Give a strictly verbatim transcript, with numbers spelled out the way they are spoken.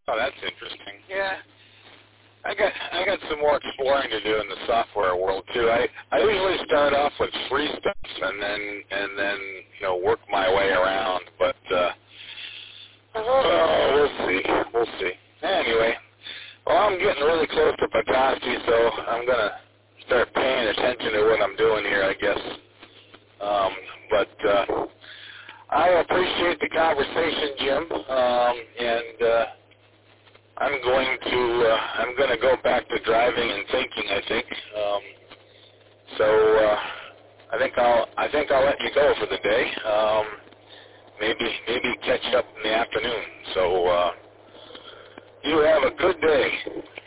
Oh, that's interesting. Yeah. I got I got some more exploring to do in the software world too. I, I usually start off with free stuff and then and then you know work my way around. But uh, oh, we'll see. We'll see. Anyway, well, I'm getting really close to Petoskey, so I'm gonna start paying attention to what I'm doing here, I guess. Um, but uh, I appreciate the conversation, Jim, um, and. Uh, I'm going to uh, I'm going to go back to driving and thinking. I think um, so. Uh, I think I'll I think I'll let you go for the day. Um, maybe maybe catch up in the afternoon. So uh, you have a good day.